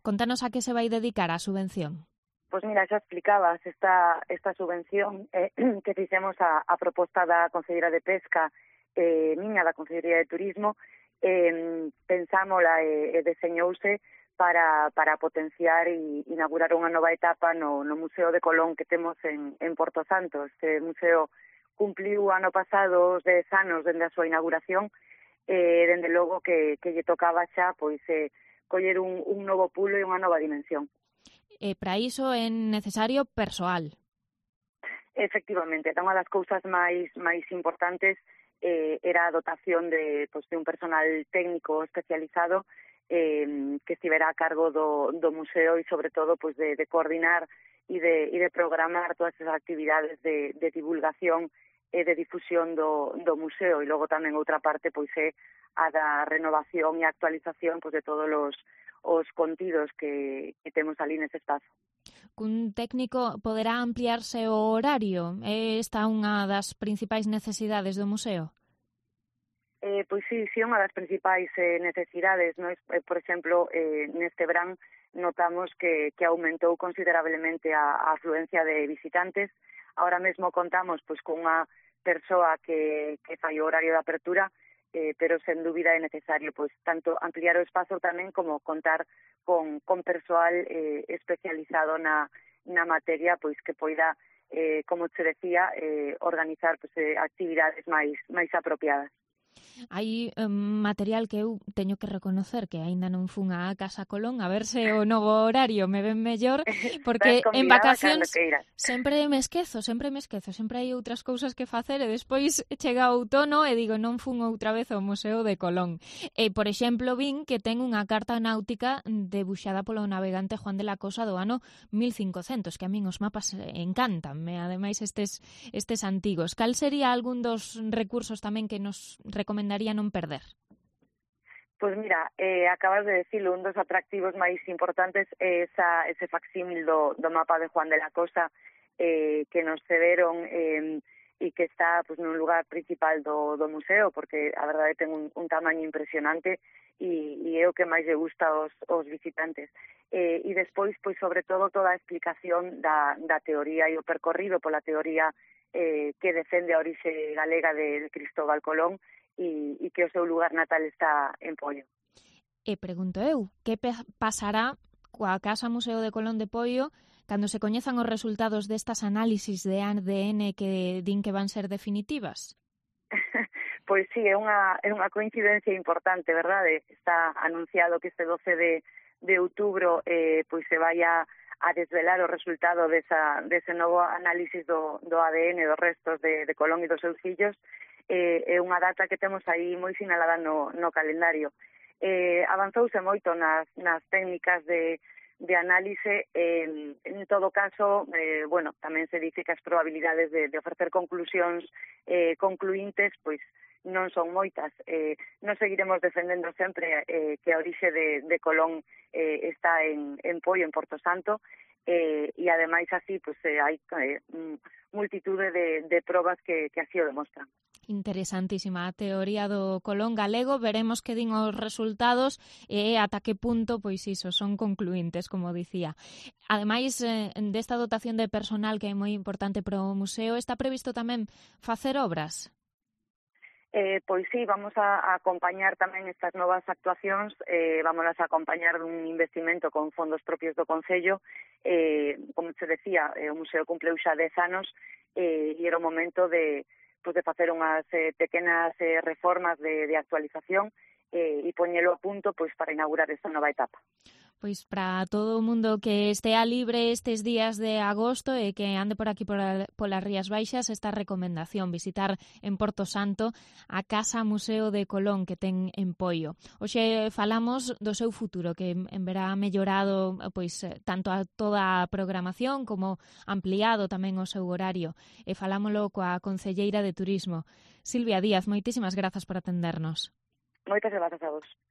Contanos a que se vai dedicar a subvención. Pois mira, xa explicabas esta subvención que fixemos a proposta da Conselleira de Pesca, miña da Consellería de Turismo, pensámola e deseñouse para potenciar e inaugurar unha nova etapa no Museo de Colón que temos en Porto Santo. Este museo cumpliu ano pasado os 10 anos dende a súa inauguración, dende logo que lle tocaba xa pois coller un novo pulo e unha nova dimensión. Para iso é necesario persoal. Efectivamente, unha das cousas máis importantes era a dotación de un personal técnico especializado que estivera a cargo do museo e, sobre todo, de coordinar e de programar todas as actividades de divulgación e de difusión do museo. E logo tamén outra parte é a da renovación e actualización de todos os contidos que temos ali nese espazo. Cun técnico poderá ampliarse o horario? Esta é unha das principais necesidades do museo? Pois sí, unha das principais necesidades. Por exemplo, neste verán notamos que aumentou considerablemente a afluencia de visitantes. Ahora mesmo contamos con unha persoa que fai o horario de apertura, pero sen dúbida é necesario tanto ampliar o espazo tamén como contar con persoal especializado na materia que poida, como te decía, organizar actividades máis apropiadas. Hai material que eu teño que reconocer que aínda non fun á Casa Colón a ver se o novo horario me ven mellor, porque en vacacións sempre me esquezo, sempre hai outras cousas que facer e despois chega o outono e digo non fun outra vez ao Museo de Colón. Por exemplo, vin que ten unha carta náutica debuxada polo navegante Juan de la Cosa do ano 1500, que a min os mapas encantanme, ademais estes antigos. Cal sería algún dos recursos tamén que nos recomendaría non perder? Pois mira, acabas de decirlo, un dos atractivos máis importantes é ese facsímil do mapa de Juan de la Cosa que nos cederon e que está nun lugar principal do museo, porque a verdade ten un tamaño impresionante e é o que máis lle gusta aos visitantes. E despois, sobre todo, toda a explicación da teoría e o percorrido pola teoría que defende a orixe galega de Cristóbal Colón e que o seu lugar natal está en Poio. E pregunto eu, que pasará coa Casa Museo de Colón de Poio cando se coñezan os resultados destas análisis de ADN que din que van ser definitivas? Pois sí, é unha coincidencia importante, verdade? Está anunciado que este 12 de outubro se vai a desvelar o resultado dese novo análisis do ADN dos restos de Colón e dos seus fillos. É unha data que temos aí moi sinalada no calendario. Avanzouse moito nas técnicas de análise. En todo caso, tamén se dice que as probabilidades de ofrecer conclusións concluíntes non son moitas. Nos seguiremos defendendo sempre que a orixe de Colón está en Poio, en Porto Santo, e ademais así hai multitude de probas que así o demostran. Interesantísima a teoría do Colón galego, veremos que din os resultados e ata que punto, son concluíntes, como dicía. Ademais, desta dotación de personal que é moi importante para o museo, está previsto tamén facer obras? Pois sí, vamos a acompañar tamén estas novas actuacións, vamos a acompañar dun investimento con fondos propios do Concello. Como te decía, o museo cumpleu xa 10 anos e era o momento de facer unhas pequenas reformas de actualización e poñelo a punto para inaugurar esta nova etapa. Pois para todo o mundo que estea libre estes días de agosto e que ande por aquí polas Rías Baixas, esta recomendación, visitar en Porto Santo a Casa Museo de Colón que ten en Poio. Hoxe falamos do seu futuro, que verá mellorado tanto a toda a programación como ampliado tamén o seu horario. E falámolo coa Concelleira de Turismo, Silvia Díaz. Moitísimas grazas por atendernos. Moitas grazas a vos.